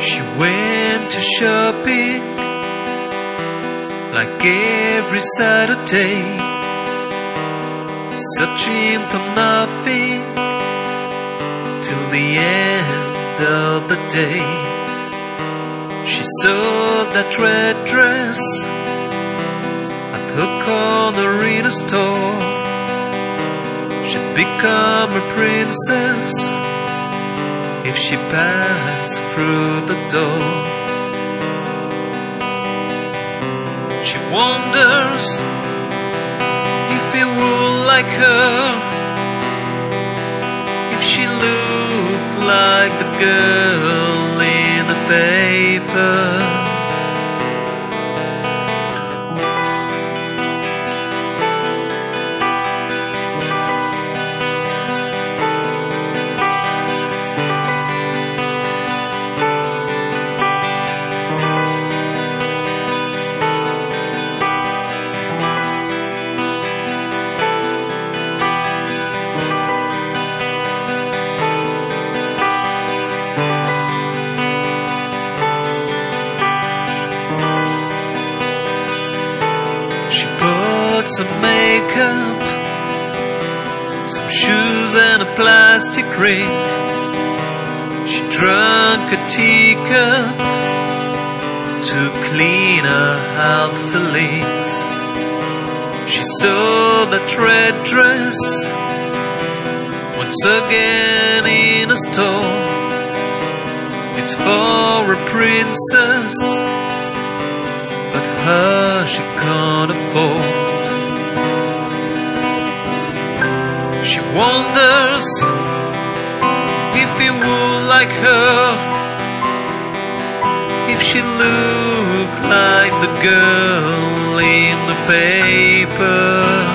She went to shopping like every Saturday, searching for nothing till the end of the day. She saw that red dress at her corner in a store. She'd become a princess if she passed through the door. She wonders if he would like her, if she looked like the girl in the paper. She bought some makeup, some shoes and a plastic ring. She drank a teacup to clean her out feelings. She saw that red dress once again in a store. It's for a princess, but her she can't afford. She wonders if he would like her, if she looked like the girl in the paper.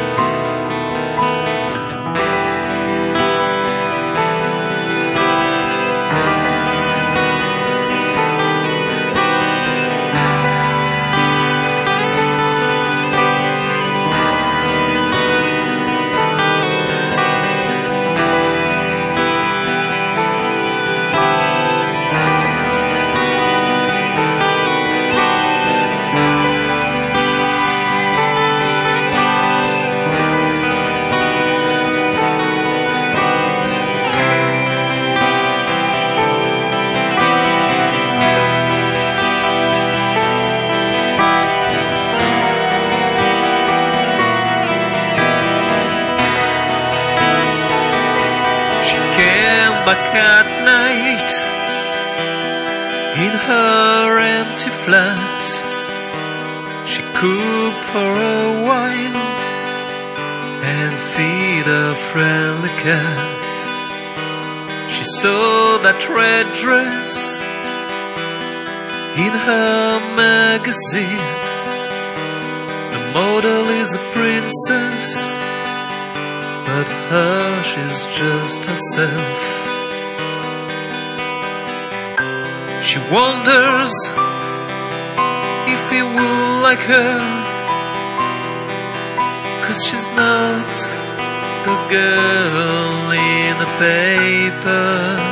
Came back at night in her empty flat. She cooked for a while and feed a friendly cat. She saw that red dress in her magazine. The model is a princess, but her, she's just herself. She wonders if he will like her, 'cause she's not the girl in the paper.